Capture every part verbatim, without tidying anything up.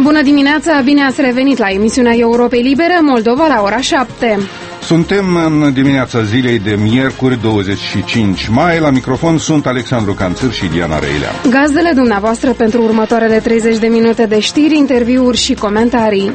Bună dimineața, bine ați revenit la emisiunea Europei Libere, Moldova la ora șapte. Suntem în dimineața zilei de miercuri, douăzeci și cinci mai. La microfon sunt Alexandru Canțir și Diana Răilea. Gazdele dumneavoastră pentru următoarele treizeci de minute de știri, interviuri și comentarii.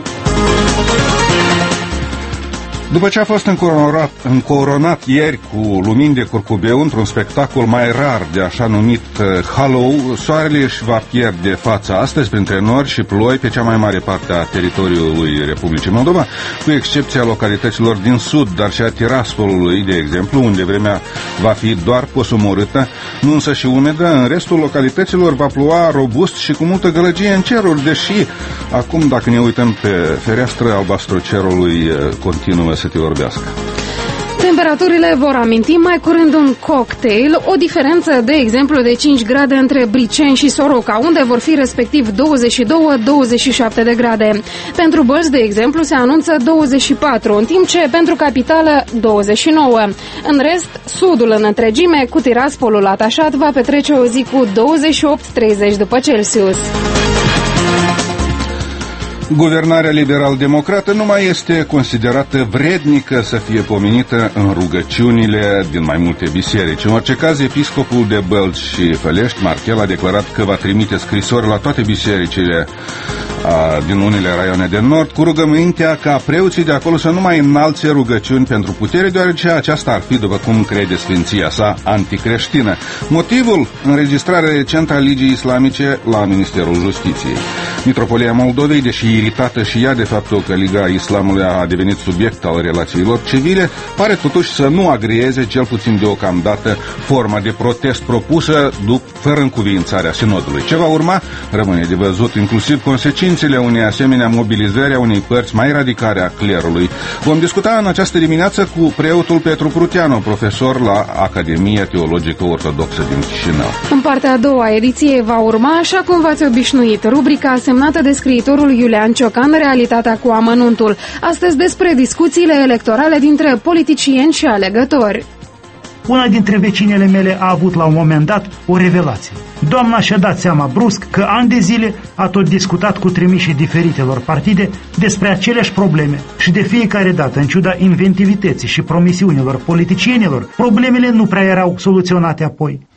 După ce a fost încoronat, încoronat ieri cu lumini de curcubeu într-un spectacol mai rar de așa numit Halo, soarele își va pierde fața astăzi printre nori și ploi pe cea mai mare parte a teritoriului Republicii Moldova, cu excepția localităților din sud, dar și a Tiraspolului, de exemplu, unde vremea va fi doar posomorâtă, nu însă și umedă. În restul localităților va ploua robust și cu multă gălăgie în ceruri, deși acum, dacă ne uităm pe fereastră, albastru cerului continuă să te orbească. Temperaturile vor aminti mai curând un cocktail, o diferență, de exemplu, de cinci grade între Briceni și Soroca, unde vor fi respectiv douăzeci și doi - douăzeci și șapte de grade. Pentru Bălți, de exemplu, se anunță douăzeci și patru, în timp ce pentru capitală douăzeci și nouă. În rest, sudul în întregime, cu Tiraspolul atașat, va petrece o zi cu douăzeci și opt - treizeci după Celsius. Guvernarea liberal-democrată nu mai este considerată vrednică să fie pomenită în rugăciunile din mai multe biserici. În orice caz, episcopul de Bălți și Fălești, Marchel, a declarat că va trimite scrisori la toate bisericile a, din unele raioane de nord, cu rugămintea ca preoții de acolo să nu mai înalțe rugăciuni pentru putere, deoarece aceasta ar fi, după cum crede Sfinția sa, anticreștină. Motivul? Înregistrarea recentă a Ligii Islamice la Ministerul Justiției. Mitropolia Moldovei, deși iritată și ea de faptul că Liga Islamului a devenit subiect al relațiilor civile, pare totuși să nu agrieze, cel puțin deocamdată, forma de protest propusă după fără încuviințarea sinodului. Ce va urma? Rămâne de văzut, inclusiv consecințele unei asemenea mobilizări a unei părți mai radicale a clerului. Vom discuta în această dimineață cu preotul Petru Pruteanu, profesor la Academia Teologică Ortodoxă din Chișinău. În partea a doua a ediției va urma, așa cum v-ați obișnuit, rubrica semnată de scriitorul Iulian Ciocan, Realitatea cu amănuntul. Astăzi despre discuțiile electorale dintre politicieni și alegători. Una dintre vecinele mele a avut la un moment dat o revelație. Doamna și-a dat seama brusc că ani de zile a tot discutat cu trimișii diferitelor partide despre aceleași probleme și de fiecare dată, în ciuda inventivității și promisiunilor politicienilor, problemele nu prea erau soluționate apoi.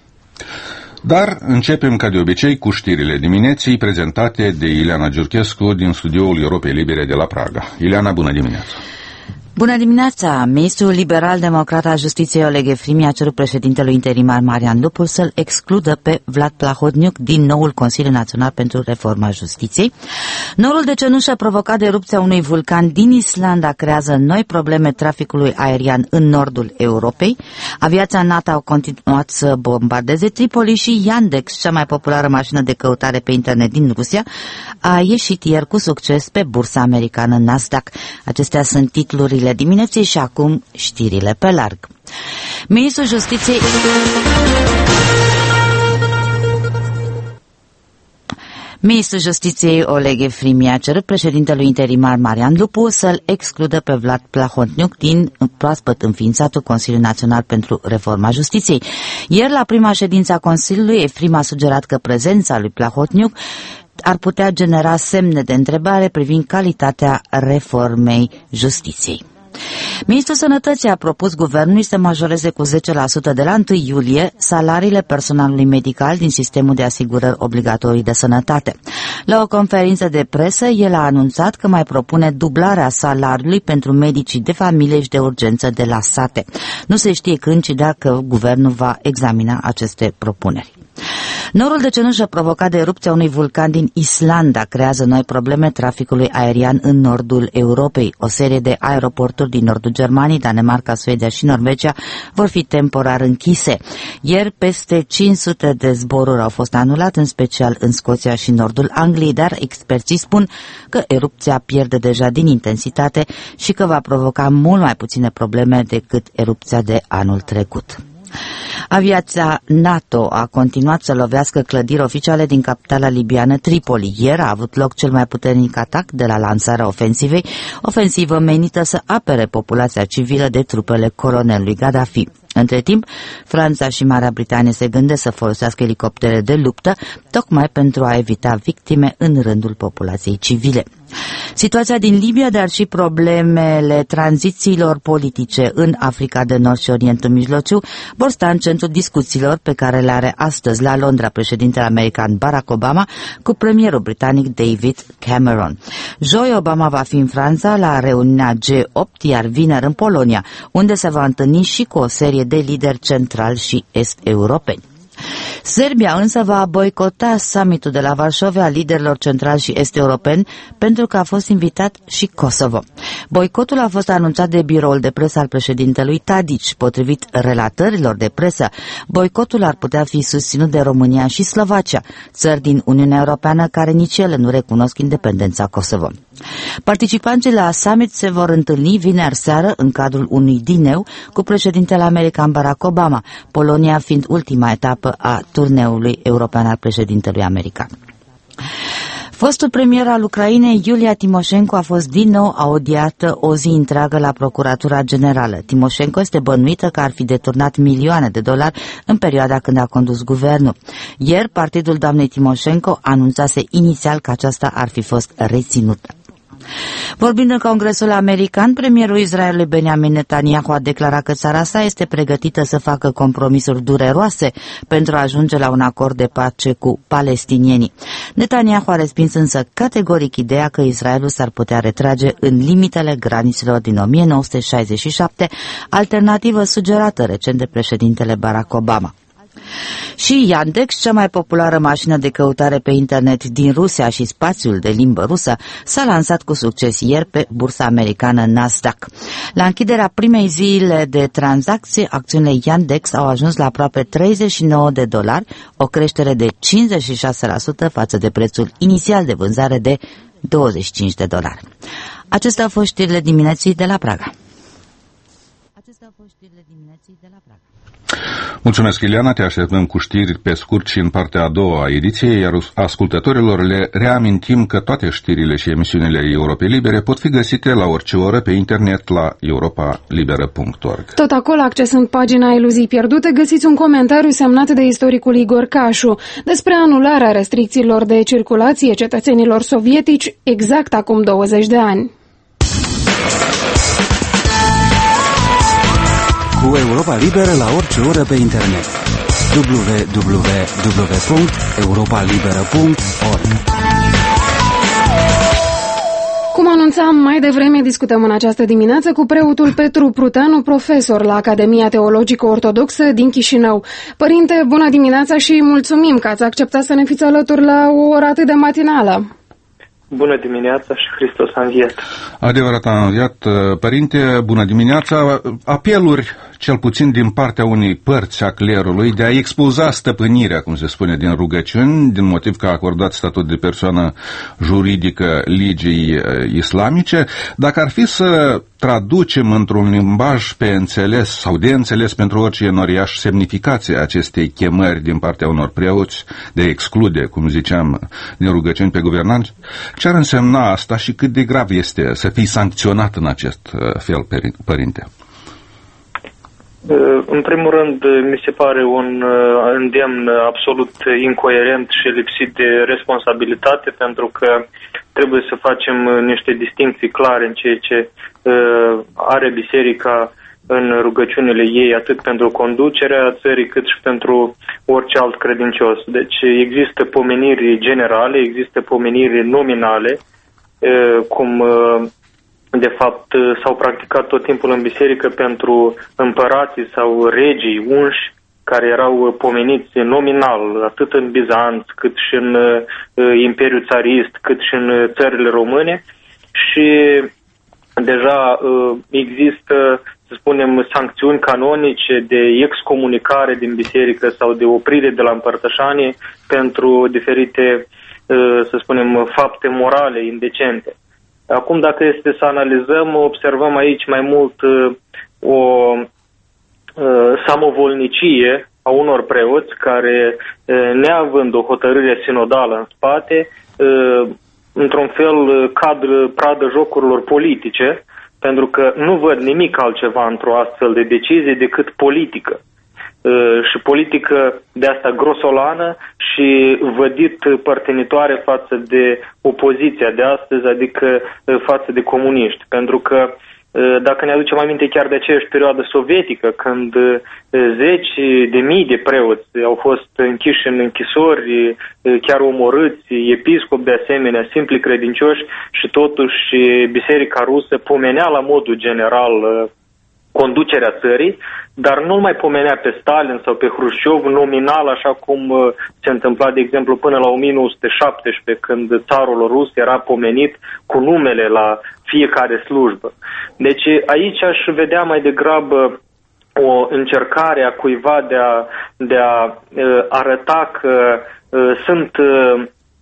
Dar începem ca de obicei cu știrile dimineții prezentate de Ileana Giurchescu din studioul Europei Libere de la Praga. Ileana, bună dimineața! Bună dimineața! Ministrul liberal-democrat al Justiției Oleg Efrimi a cerut președintelui interimar Marian Lupu să-l excludă pe Vlad Plahotniuc din noul Consiliu Național pentru Reforma Justiției. Norul de cenușă provocat de erupția unui vulcan din Islanda creează noi probleme traficului aerian în nordul Europei. Aviația NATO a continuat să bombardeze Tripoli și Yandex, cea mai populară mașină de căutare pe internet din Rusia, a ieșit ieri cu succes pe bursa americană Nasdaq. Acestea sunt titlurile dimineții și acum știrile pe larg. Ministrul Justiției Ministrul Justiției Oleg Efrimi a cerut președintelui interimar Marian Lupu să-l excludă pe Vlad Plahotniuc din proaspăt înființatul Consiliul Național pentru Reforma Justiției. Ieri, la prima ședință a Consiliului, Efrimi a sugerat că prezența lui Plahotniuc ar putea genera semne de întrebare privind calitatea reformei justiției. Ministrul Sănătății a propus guvernului să majoreze cu zece la sută de la întâi iulie salariile personalului medical din sistemul de asigurări obligatorii de sănătate. La o conferință de presă, el a anunțat că mai propune dublarea salariului pentru medicii de familie și de urgență de la sate. Nu se știe când și dacă guvernul va examina aceste propuneri. Norul de cenușă provocat de erupția unui vulcan din Islanda creează noi probleme traficului aerian în nordul Europei. O serie de aeroporturi din nordul Germaniei, Danemarca, Suedia și Norvegia vor fi temporar închise. Ieri, peste cinci sute de zboruri au fost anulate, în special în Scoția și nordul Angliei, dar experții spun că erupția pierde deja din intensitate și că va provoca mult mai puține probleme decât erupția de anul trecut. Aviația NATO a continuat să lovească clădiri oficiale din capitala libiană Tripoli. Ieri a avut loc cel mai puternic atac de la lansarea ofensivei, ofensivă menită să apere populația civilă de trupele colonelului Gaddafi. Între timp, Franța și Marea Britanie se gândesc să folosească elicoptere de luptă, tocmai pentru a evita victime în rândul populației civile. Situația din Libia, dar și problemele tranzițiilor politice în Africa de Nord și Orientul Mijlociu vor sta în centrul discuțiilor pe care le are astăzi la Londra președintele american Barack Obama cu premierul britanic David Cameron. Joi, Obama va fi în Franța la reuniunea G opt, iar vineri în Polonia, unde se va întâlni și cu o serie de lideri centrali și est-europeni. Serbia însă va boicota summitul de la Varșovia a liderilor centrali și est-europeni pentru că a fost invitat și Kosovo. Boicotul a fost anunțat de biroul de presă al președintelui Tadic. Potrivit relatărilor de presă, boicotul ar putea fi susținut de România și Slovacia, țări din Uniunea Europeană care nici ele nu recunosc independența Kosovo. Participanții la summit se vor întâlni vineri seară în cadrul unui dineu cu președintele american Barack Obama, Polonia fiind ultima etapă a turneului european al președintelui american. Fostul premier al Ucrainei, Iulia Timoșenko, a fost din nou audiată o zi întreagă la Procuratura Generală. Timoșenko este bănuită că ar fi deturnat milioane de dolari în perioada când a condus guvernul. Ieri, partidul doamnei Timoșenko anunțase inițial că aceasta ar fi fost reținută. Vorbind în Congresul American, premierul Israelului Benjamin Netanyahu a declarat că țara sa este pregătită să facă compromisuri dureroase pentru a ajunge la un acord de pace cu palestinienii. Netanyahu a respins însă categoric ideea că Israelul s-ar putea retrage în limitele granițelor din o mie nouă sute șaizeci și șapte, alternativă sugerată recent de președintele Barack Obama. Și Yandex, cea mai populară mașină de căutare pe internet din Rusia și spațiul de limbă rusă, s-a lansat cu succes ieri pe bursa americană Nasdaq. La închiderea primei zile de tranzacție, acțiunile Yandex au ajuns la aproape treizeci și nouă de dolari, o creștere de cincizeci și șase la sută față de prețul inițial de vânzare de douăzeci și cinci de dolari. Acestea au fost știrile dimineții de la Praga. Acestea au fost știrile dimineții de la Praga. Mulțumesc, Ileana, te așteptăm cu știri pe scurt și în partea a doua a ediției, iar ascultătorilor le reamintim că toate știrile și emisiunile Europei Libere pot fi găsite la orice oră pe internet la europa liberă punct org. Tot acolo, accesând pagina Iluzii Pierdute, găsiți un comentariu semnat de istoricul Igor Cașu despre anularea restricțiilor de circulație cetățenilor sovietici exact acum douăzeci de ani. Cu Europa Liberă la orice oră pe internet. w w w punct europa liberă punct org. Cum anunțam mai devreme, discutăm în această dimineață cu preotul Petru Pruteanu, profesor la Academia Teologică Ortodoxă din Chișinău. Părinte, bună dimineața și mulțumim că ați acceptat să ne fiți alături la o oră atât de matinală. Bună dimineața și Hristos a înviat. Adevărat a înviat, părinte, bună dimineața. Apeluri, cel puțin din partea unei părți a clerului, de a expoza stăpânirea, cum se spune, din rugăciuni, din motiv că a acordat statut de persoană juridică legii islamice. Dacă ar fi să traducem într-un limbaj pe înțeles sau de înțeles pentru orice enoriaș semnificația acestei chemări din partea unor preoți de exclude, cum ziceam, din rugăciuni pe guvernanți, ce ar însemna asta și cât de grav este să fii sancționat în acest fel, părinte? În primul rând, mi se pare un îndemn absolut incoerent și lipsit de responsabilitate, pentru că trebuie să facem niște distincții clare în ceea ce are biserica în rugăciunile ei, atât pentru conducerea țării, cât și pentru orice alt credincios. Deci există pomeniri generale, există pomeniri nominale, cum de fapt s-au practicat tot timpul în biserică pentru împărații sau regii unși, care erau pomeniți nominal, atât în Bizanț, cât și în Imperiul Țarist, cât și în țările române. Și deja există, să spunem, sancțiuni canonice de excomunicare din biserică sau de oprire de la împărtășanie pentru diferite, să spunem, fapte morale indecente. Acum, dacă este să analizăm, observăm aici mai mult o samovolnicie a unor preoți care, neavând o hotărâre sinodală în spate, într-un fel cad pradă jocurilor politice pentru că nu văd nimic altceva într-o astfel de decizie decât politică. Și politică de asta grosolană și vădit părtinitoare față de opoziția de astăzi, adică față de comuniști. Pentru că dacă ne aducem aminte chiar de aceeași perioadă sovietică, când zeci de mii de preoți au fost închiși în închisori, chiar omorâți, episcopi de asemenea, simpli credincioși, și totuși Biserica Rusă pomenea la modul general conducerea țării, dar nu mai pomenea pe Stalin sau pe Hrușciov nominal, așa cum se întâmpla, de exemplu, până la o mie nouă sute șaptesprezece, când țarul rus era pomenit cu numele la fiecare slujbă. Deci aici aș vedea mai degrabă o încercare a cuiva de a, de a uh, arăta că uh, sunt, uh,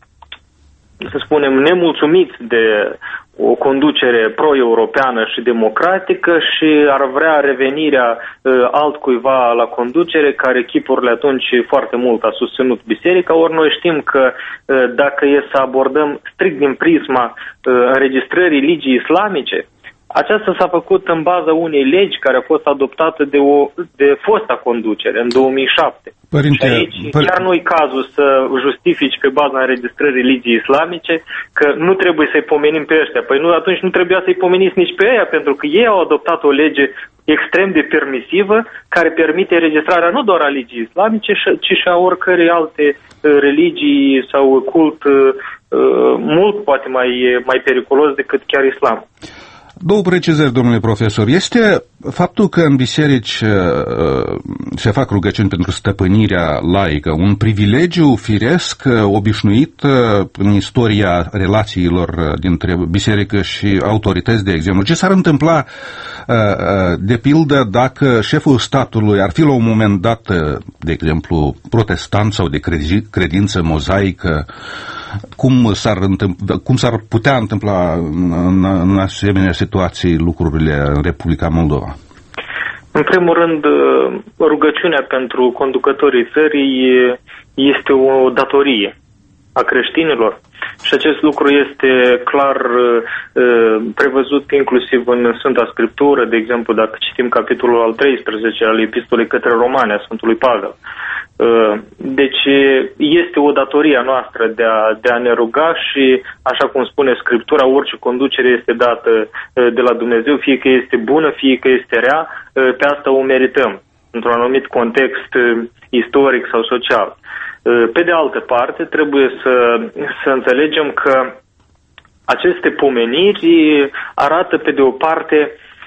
să spunem, nemulțumiți de o conducere pro-europeană și democratică și ar vrea revenirea uh, altcuiva la conducere, care chipurile atunci foarte mult a susținut biserica. Ori noi știm că uh, dacă e să abordăm strict din prisma uh, înregistrării legii islamice, aceasta s-a făcut în baza unei legi care a fost adoptată de, o, de fosta conducere în două mii șapte. Părinte, și aici păr... chiar nu-i cazul să justifici pe baza înregistrării legii islamice că nu trebuie să-i pomenim pe ăștia. Păi nu, atunci nu trebuia să-i pomeniți nici pe ăia, pentru că ei au adoptat o lege extrem de permisivă care permite înregistrarea nu doar a legii islamice, ci și a oricărei alte religii sau cult mult poate mai, mai periculos decât chiar islam. Două precizări, domnule profesor. Este faptul că în biserici uh, se fac rugăciuni pentru stăpânirea laică un privilegiu firesc, obișnuit uh, în istoria relațiilor dintre biserică și autorități, de exemplu. Ce s-ar întâmpla, uh, de pildă, dacă șeful statului ar fi la un moment dat, de exemplu, protestant sau de credință mozaică? Cum s-ar, întâmpla, cum s-ar putea întâmpla în, în asemenea situații lucrurile în Republica Moldova? În primul rând, rugăciunea pentru conducătorii țării este o datorie a creștinilor și acest lucru este clar prevăzut inclusiv în Sfânta Scriptură. De exemplu, dacă citim capitolul al treisprezecelea al Epistolei către Romani a Sfântului Pavel. Deci este o datorie a noastră de a, de a ne ruga și, așa cum spune Scriptura, orice conducere este dată de la Dumnezeu, fie că este bună, fie că este rea, pe asta o merităm, într-un anumit context istoric sau social. Pe de altă parte, trebuie să, să înțelegem că aceste pomeniri arată, pe de o parte,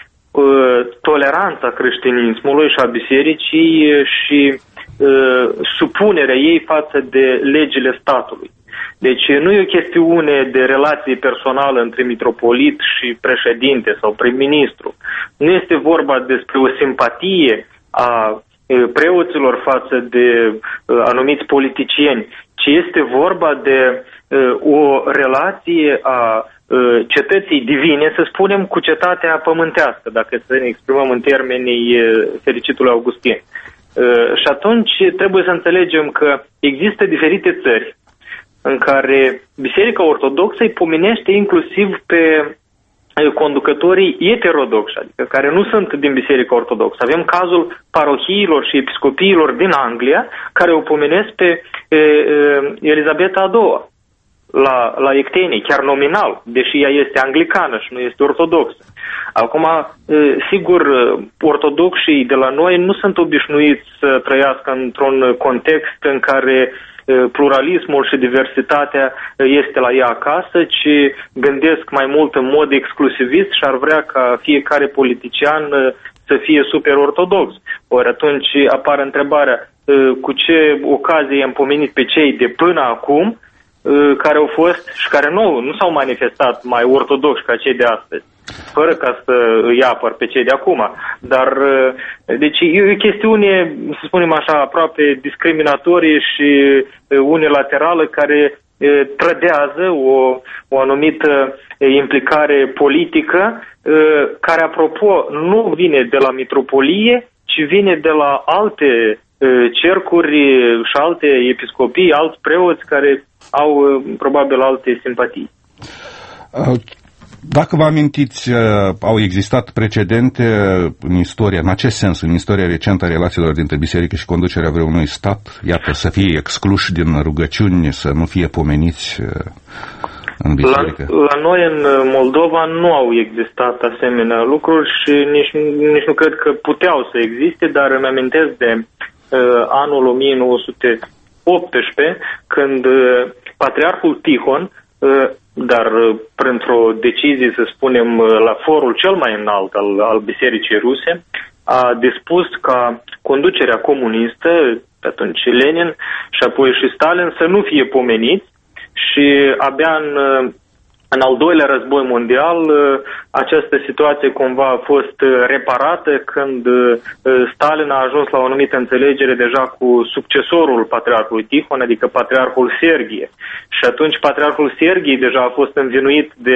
toleranța creștinismului și a bisericii și supunerea ei față de legile statului. Deci nu e o chestiune de relație personală între mitropolit și președinte sau prim-ministru. Nu este vorba despre o simpatie a preoților față de anumiți politicieni, ci este vorba de o relație a cetății divine, să spunem, cu cetatea pământească, dacă să ne exprimăm în termenii fericitului Augustin. Și atunci trebuie să înțelegem că există diferite țări în care Biserica Ortodoxă îi pomenește inclusiv pe conducătorii eterodoxi, adică care nu sunt din Biserica Ortodoxă. Avem cazul parohiilor și episcopiilor din Anglia care o pomenesc pe e, e, Elizabeta a doua la, la ectenii, chiar nominal, deși ea este anglicană și nu este ortodoxă. Acum, sigur, ortodoxii de la noi nu sunt obișnuiți să trăiască într-un context în care pluralismul și diversitatea este la ea acasă, ci gândesc mai mult în mod exclusivist și ar vrea ca fiecare politician să fie super ortodox. Ori atunci apare întrebarea cu ce ocazie i-am pomenit pe cei de până acum care au fost și care nu, nu s-au manifestat mai ortodoxi ca cei de astăzi, fără ca să îi apăr pe cei de acum. Dar, deci, e o chestiune, să spunem așa, aproape discriminatorie și unilaterală, care trădează o, o anumită implicare politică, care, apropo, nu vine de la mitropolie, ci vine de la alte cercuri și alte episcopii, alți preoți care au probabil alte simpatii. Dacă vă amintiți, au existat precedente în istoria, în acest sens, în istoria recentă a relațiilor dintre biserică și conducerea vreunui stat, iată, să fie excluși din rugăciuni, să nu fie pomeniți în biserică? La, la noi, în Moldova, nu au existat asemenea lucruri și nici, nici nu cred că puteau să existe, dar îmi amintesc de uh, anul o mie nouă sute optsprezece, când uh, Patriarhul Tihon, uh, dar uh, printr-o decizie, să spunem, uh, la forul cel mai înalt al, al Bisericii Ruse, a dispus ca conducerea comunistă, atunci Lenin și apoi și Stalin, să nu fie pomeniți. Și abia în, în al doilea război mondial această situație cumva a fost reparată când Stalin a ajuns la o anumită înțelegere deja cu succesorul Patriarhului Tihon, adică Patriarhul Serghie. Și atunci Patriarhul Serghie deja a fost învinuit de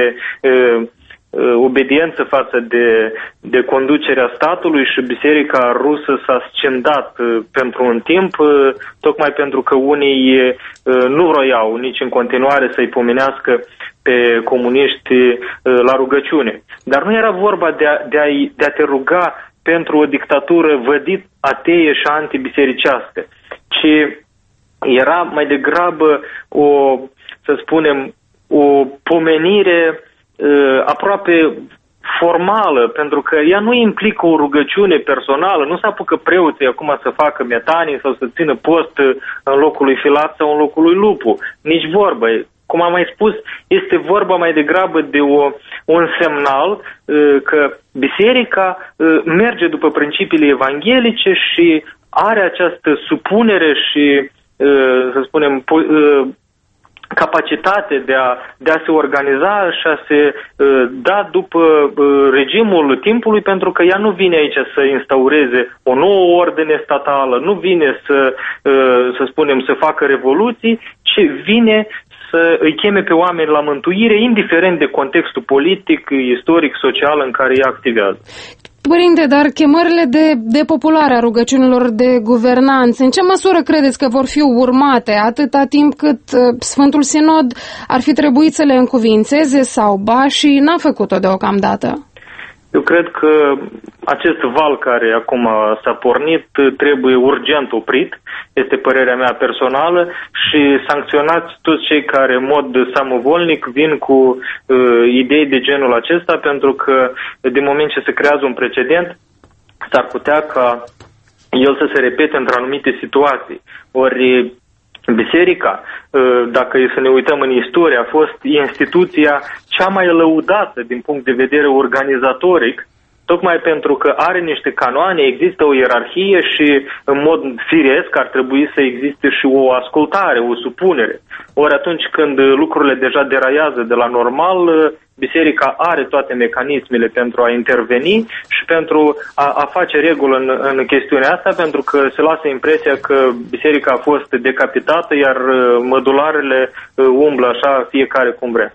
obediență față de, de conducerea statului și biserica rusă s-a scindat pentru un timp, tocmai pentru că unii nu vroiau nici în continuare să-i pomenească pe comuniști la rugăciune. Dar nu era vorba de a, de a, de a te ruga pentru o dictatură vădit, atee și antibisericească, ci era mai degrabă o, să spunem, o pomenire aproape formală, pentru că ea nu implică o rugăciune personală, nu se apucă preoții acum să facă metanii sau să țină post în locul lui Filat sau în locul lui Lupu. Nici vorbă. Cum am mai spus, este vorba mai degrabă de o, un semnal că biserica merge după principiile evanghelice și are această supunere și, să spunem, capacitate de a, de a se organiza și a se uh, da după uh, regimul timpului, pentru că ea nu vine aici să instaureze o nouă ordine statală, nu vine să, uh, să spunem, să facă revoluții, ci vine să îi cheme pe oameni la mântuire, indiferent de contextul politic, istoric, social în care ea activează. Părinte, dar chemările de depopulare a rugăciunilor de guvernanță, în ce măsură credeți că vor fi urmate atâta timp cât Sfântul Sinod ar fi trebuit să le încuvințeze sau ba și n-a făcut-o deocamdată? Eu cred că acest val care acum s-a pornit trebuie urgent oprit, este părerea mea personală, și sancționați toți cei care în mod samovolnic vin cu uh, idei de genul acesta, pentru că din moment ce se creează un precedent, s-ar putea ca el să se repete într anumite situații. Ori biserica, dacă e să ne uităm în istorie, a fost instituția cea mai lăudată din punct de vedere organizatoric, tocmai pentru că are niște canoane, există o ierarhie și în mod firesc ar trebui să existe și o ascultare, o supunere. Ori atunci când lucrurile deja deraiază de la normal, biserica are toate mecanismele pentru a interveni și pentru a, a face regulă în, în chestiunea asta, pentru că se lasă impresia că biserica a fost decapitată, iar mădularele umblă așa fiecare cum vrea.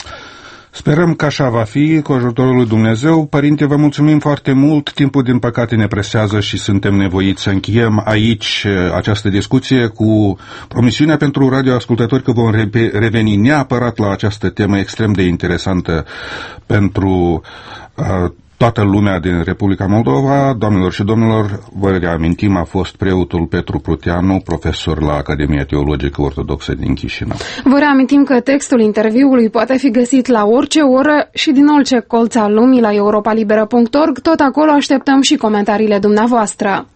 Sperăm că așa va fi, cu ajutorul lui Dumnezeu. Părinte, vă mulțumim foarte mult. Timpul, din păcate, ne presează și suntem nevoiți să încheiem aici această discuție cu promisiunea pentru radioascultători că vom reveni neapărat la această temă extrem de interesantă pentru uh, toată lumea din Republica Moldova. Doamnelor și domnilor, vă reamintim, a fost preotul Petru Pruteanu, profesor la Academia Teologică Ortodoxă din Chișinău. Vă reamintim că textul interviului poate fi găsit la orice oră și din orice colț al lumii la europa liberă punct org. Tot acolo așteptăm și comentariile dumneavoastră.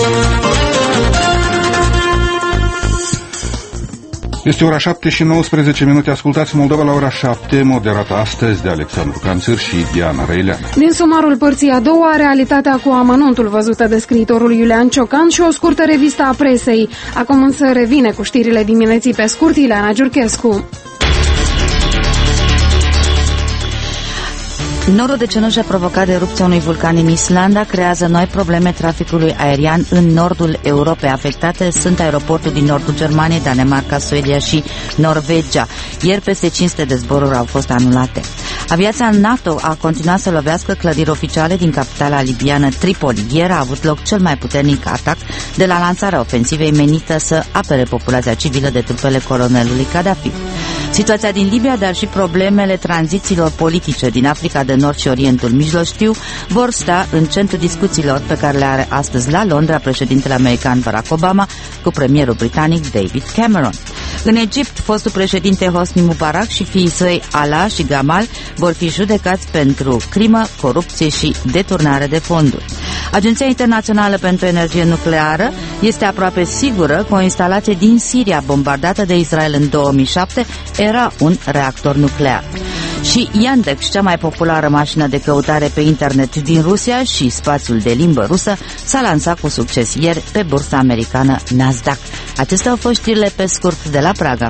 Este ora șapte și nouăsprezece minute. Ascultați Moldova la ora șapte, moderată astăzi de Alexandru Canțâr și Diana Răilean. Din sumarul părții a doua, realitatea cu amănuntul văzută de scriitorul Iulian Ciocan și o scurtă revistă a presei. Acum însă revine cu știrile dimineții pe scurt Ileana Giurchescu. Norul de cenușă provocat de erupția unui vulcan în Islanda creează noi probleme traficului aerian în nordul Europei. Afectate sunt aeroportul din nordul Germaniei, Danemarca, Suedia și Norvegia. Ieri peste cinci sute de zboruri au fost anulate. Aviația NATO a continuat să lovească clădiri oficiale din capitala libiană Tripoli. Ieri a avut loc cel mai puternic atac de la lansarea ofensivei menită să apere populația civilă de trupele colonelului Gaddafi. Situația din Libia, dar și problemele tranzițiilor politice din Africa de Nord și Orientul Mijlociu vor sta în centrul discuțiilor pe care le are astăzi la Londra președintele american Barack Obama cu premierul britanic David Cameron. În Egipt, fostul președinte Hosni Mubarak și fiii săi Alaa și Gamal vor fi judecați pentru crimă, corupție și deturnare de fonduri. Agenția Internațională pentru Energie Nucleară este aproape sigură că o instalație din Siria bombardată de Israel în două mii șapte era un reactor nuclear. Și Yandex, cea mai populară mașină de căutare pe internet din Rusia și spațiul de limbă rusă, s-a lansat cu succes ieri pe bursa americană Nasdaq. Acestea au fost știrile pe scurt de la Praga.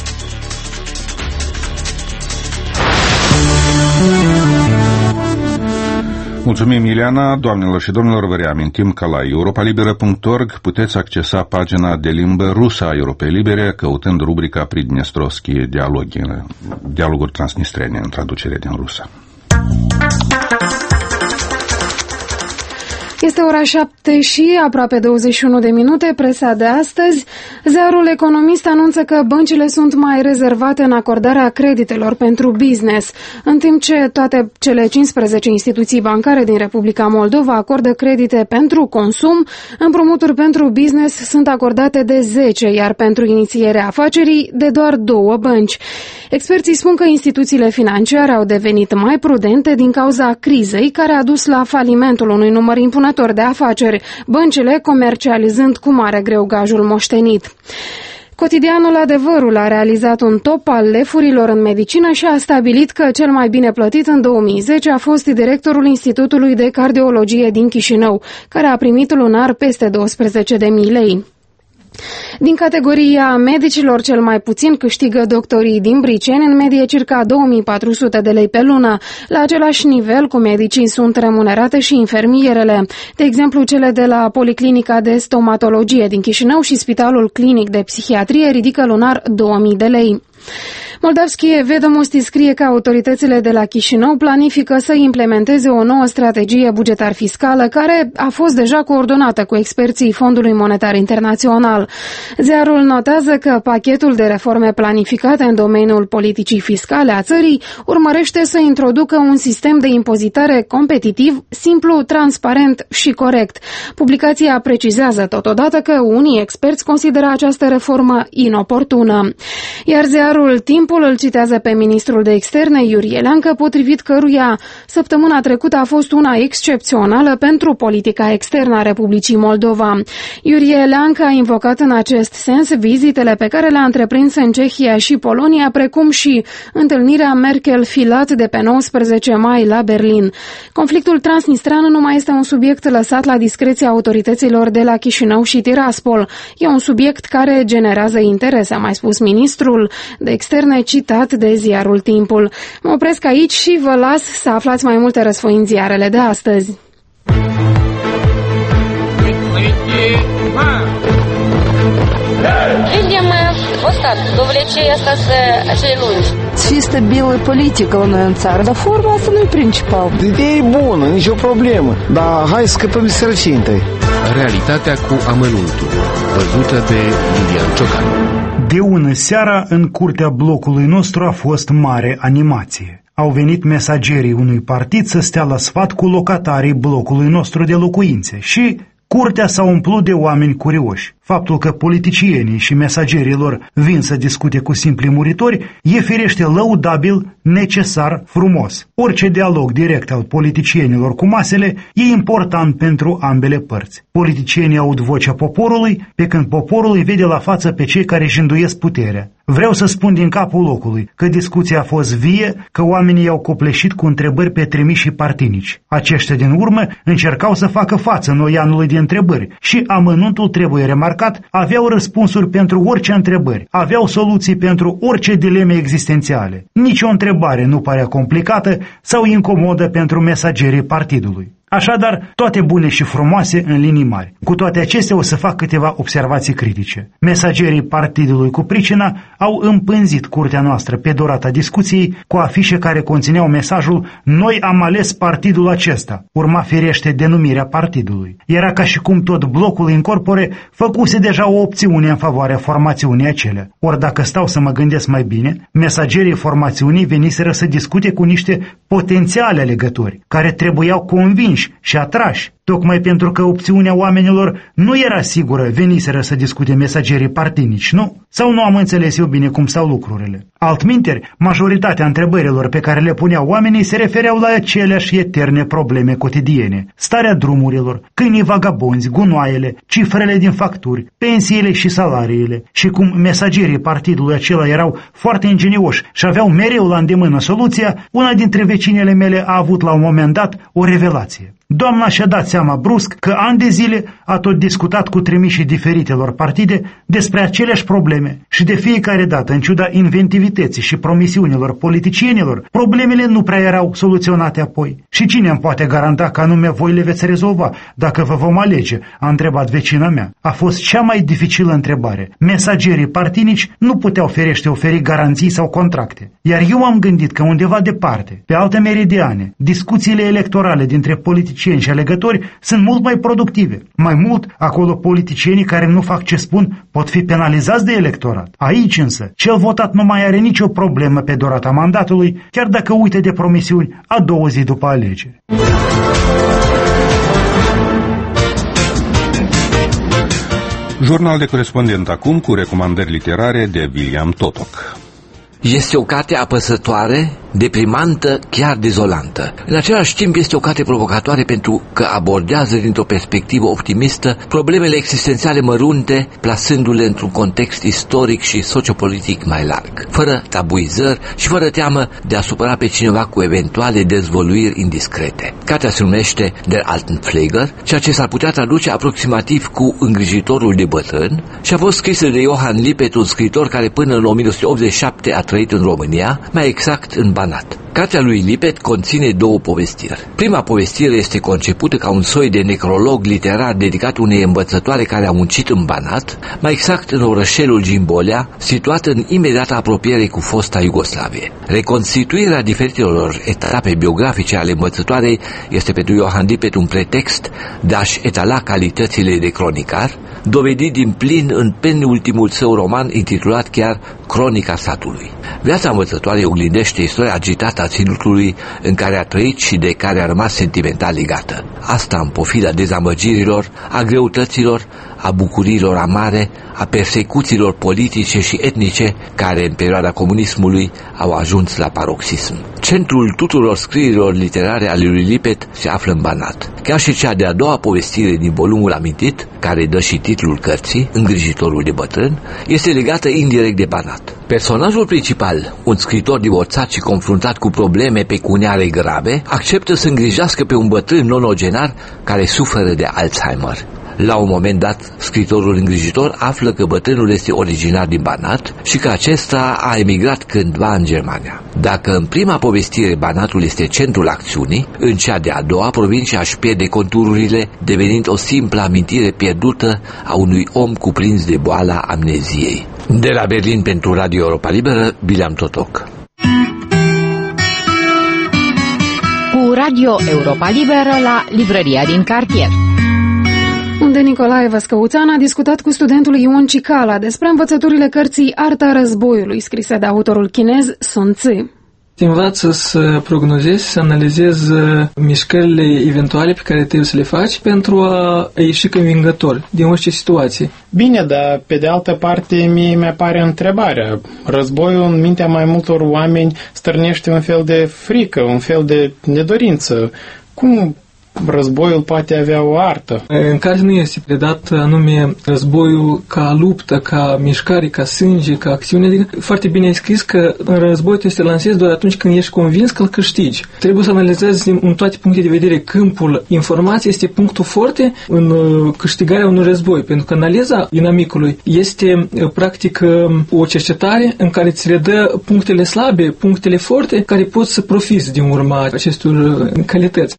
Mulțumim, Ileana. Doamnelor și domnilor, vă reamintim că la europa libera punct org puteți accesa pagina de limbă rusă a Europei Libere căutând rubrica Pridnestrovskие dialogi, dialoguri transnistrene în traducere din rusă. Este ora șapte și aproape douăzeci și unu de minute, presa de astăzi. Ziarul Economist anunță că băncile sunt mai rezervate în acordarea creditelor pentru business, în timp ce toate cele cincisprezece instituții bancare din Republica Moldova acordă credite pentru consum, împrumuturi pentru business sunt acordate de zece, iar pentru inițierea afacerii de doar două bănci. Experții spun că instituțiile financiare au devenit mai prudente din cauza crizei care a dus la falimentul unui număr impunător de afaceri, băncile comercializând cu mare greu gajul moștenit. Cotidianul Adevărul a realizat un top al lefurilor în medicină și a stabilit că cel mai bine plătit în două mii zece a fost directorul Institutului de Cardiologie din Chișinău, care a primit lunar peste douăsprezece de mii lei. Din categoria medicilor, cel mai puțin câștigă doctorii din Briceni, în medie circa două mii patru sute de lei pe lună. La același nivel cu medicii sunt remunerate și infermierele. De exemplu, cele de la Policlinica de Stomatologie din Chișinău și Spitalul Clinic de Psihiatrie ridică lunar două mii de lei. Moldavskie Vedomosti scrie că autoritățile de la Chișinău planifică să implementeze o nouă strategie bugetar-fiscală care a fost deja coordonată cu experții Fondului Monetar Internațional. Ziarul notează că pachetul de reforme planificate în domeniul politicii fiscale a țării urmărește să introducă un sistem de impozitare competitiv, simplu, transparent și corect. Publicația precizează totodată că unii experți consideră această reformă inoportună. Iar ziarul Timp îl citează pe ministrul de externe, Iurie Leancă, potrivit căruia săptămâna trecută a fost una excepțională pentru politica externă a Republicii Moldova. Iurie Leancă a invocat în acest sens vizitele pe care le-a întreprins în Cehia și Polonia, precum și întâlnirea Merkel-Filat de pe nouăsprezece mai la Berlin. Conflictul transnistrean nu mai este un subiect lăsat la discreția autorităților de la Chișinău și Tiraspol. E un subiect care generează interese, a mai spus ministrul de externe, citat de ziarul Timpul. Mă opresc aici și vă las să aflați mai multe răsfoi în ziarele de astăzi. Видим остаток довлечения остаться acei lungi. Și stabilă politică la noi în țară, dar forma asta nu e principal. Ideea e bună, nicio problemă, dar hai să scăpăm de sărăcie întâi. Realitatea cu amănuntul, văzută de Lilian Ciocan. De ună seara, în curtea blocului nostru a fost mare animație. Au venit mesagerii unui partid să stea la sfat cu locatarii blocului nostru de locuințe și curtea s-a umplut de oameni curioși. Faptul că politicienii și mesagerii lor vin să discute cu simpli muritori e firește lăudabil, necesar, frumos. Orice dialog direct al politicienilor cu masele e important pentru ambele părți. Politicienii aud vocea poporului, pe când poporul îi vede la față pe cei care își înduiesc puterea. Vreau să spun din capul locului că discuția a fost vie, că oamenii i-au copleșit cu întrebări pe trimișii partinici. Aceștia din urmă încercau să facă față noianului de întrebări și amănuntul trebuie remarcat atacat, aveau răspunsuri pentru orice întrebări, aveau soluții pentru orice dileme existențiale. Nici o întrebare nu părea complicată sau incomodă pentru mesagerii partidului. Așadar, toate bune și frumoase în linii mari. Cu toate acestea o să fac câteva observații critice. Mesagerii partidului cu pricina au împânzit curtea noastră pe durata discuției cu afișe care conțineau mesajul "Noi am ales partidul acesta". Urma firește denumirea partidului. Era ca și cum tot blocul in corpore făcuse deja o opțiune în favoarea formațiunii acelea. Ori dacă stau să mă gândesc mai bine, mesagerii formațiunii veniseră să discute cu niște potențiale alegători, care trebuiau convinși și atrași. Tocmai pentru că opțiunea oamenilor nu era sigură, veniseră să discute mesagerii partinici, nu? Sau nu am înțeles eu bine cum stau lucrurile? Altminteri, majoritatea întrebărilor pe care le puneau oamenii se refereau la aceleași eterne probleme cotidiene: starea drumurilor, câinii vagabonzi, gunoaiele, cifrele din facturi, pensiile și salariile. Și cum mesagerii partidului acela erau foarte ingenioși și aveau mereu la îndemână soluția, una dintre vecinele mele a avut la un moment dat o revelație. Doamna și-a dat seama brusc că ani de zile a tot discutat cu trimișii diferitelor partide despre aceleași probleme și de fiecare dată, în ciuda inventivității și promisiunilor politicienilor, problemele nu prea erau soluționate apoi. Și cine îmi poate garanta că anume voi le veți rezolva dacă vă vom alege? A întrebat vecina mea. A fost cea mai dificilă întrebare. Mesagerii partinici nu puteau ferește oferi garanții sau contracte. Iar eu am gândit că undeva departe, pe alte meridiane, discuțiile electorale dintre politicieni și alegători sunt mult mai productive. Mai mult, acolo politicienii care nu fac ce spun pot fi penalizați de electorat. Aici însă, cel votat nu mai are nicio problemă pe durata mandatului, chiar dacă uită de promisiuni a două zi după alegeri. Jurnal de corespondent acum cu recomandări literare de William Totoc. Este o carte apăsătoare, deprimantă, chiar dezolantă. În același timp este o carte provocatoare pentru că abordează dintr-o perspectivă optimistă problemele existențiale mărunte, plasându-le într-un context istoric și sociopolitic mai larg, fără tabuizări și fără teamă de a supăra pe cineva cu eventuale dezvăluiri indiscrete. Cartea se numește Der Altenpfleger, ceea ce s-ar putea traduce aproximativ cu îngrijitorul de bătrân, și a fost scrisă de Johann Lippert, un scriitor care până în o mie nouă sute optzeci și șapte a trăit în România, mai exact în Banat. Cartea lui Lippert conține două povestiri. Prima povestire este concepută ca un soi de necrolog literar dedicat unei învățătoare care a muncit în Banat, mai exact în orășelul Gimbolea, situat în imediată apropiere cu fosta Iugoslavie. Reconstituirea diferitelor etape biografice ale învățătoarei este pentru Johann Lippert un pretext de a-și etala calitățile de cronicar, dovedit din plin în penultimul său roman intitulat chiar Cronica satului. Viața învățătoarei oglindește istoria agitată a ținutului în care a trăit și de care a rămas sentimental legată. Asta în pofida dezamăgirilor, a greutăților, a bucuriilor amare, a persecuțiilor politice și etnice care în perioada comunismului au ajuns la paroxism. Centrul tuturor scrierilor literare ale lui Lippert se află în Banat. Chiar și cea de-a doua povestire din volumul amintit, care dă și titlul cărții, Îngrijitorul de bătrân, este legată indirect de Banat. Personajul principal, un scriitor divorțat și confruntat cu probleme pecuniare grave, acceptă să îngrijească pe un bătrân nonogenar care suferă de Alzheimer. La un moment dat, scriitorul îngrijitor află că bătrânul este originar din Banat și că acesta a emigrat cândva în Germania. Dacă în prima povestire Banatul este centrul acțiunii, în cea de-a doua provincia își pierde contururile, devenind o simplă amintire pierdută a unui om cuprins de boala amneziei. De la Berlin pentru Radio Europa Liberă, William Totoc. Cu Radio Europa Liberă la librăria din cartier, unde Nicolae Văscăuțan a discutat cu studentul Ion Cicala despre învățăturile cărții Arta războiului, scrise de autorul chinez Sun Tzu. Te învață să prognozezi, să analizezi mișcările eventuale pe care trebuie să le faci pentru a ieși convingător din orice situație. Bine, dar pe de altă parte mie mi-apare întrebarea. Războiul în mintea mai multor oameni stârnește un fel de frică, un fel de nedorință. Cum războiul poate avea o artă. În care nu este predat anume războiul ca luptă, ca mișcare, ca sânge, ca acțiune. Adică foarte bine ai scris că în război trebuie să te lansezi doar atunci când ești convins că îl câștigi. Trebuie să analizezi în toate punctele de vedere câmpul informației este punctul forte în câștigarea unui război, pentru că analiza inamicului este practic o cercetare în care îți redă punctele slabe, punctele forte, care poți să profiți din urma acestor calități.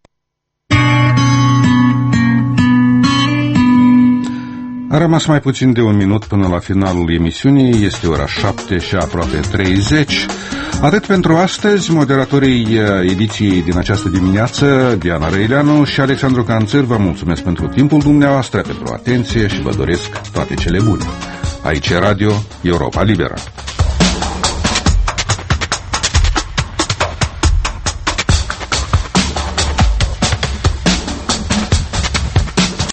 A rămas mai puțin de un minut până la finalul emisiunii, este ora șapte și aproape treizeci. Atât pentru astăzi, moderatorii ediției din această dimineață, Diana Răileanu și Alexandru Canțăr, vă mulțumesc pentru timpul dumneavoastră, pentru atenție și vă doresc toate cele bune. Aici e Radio Europa Liberă.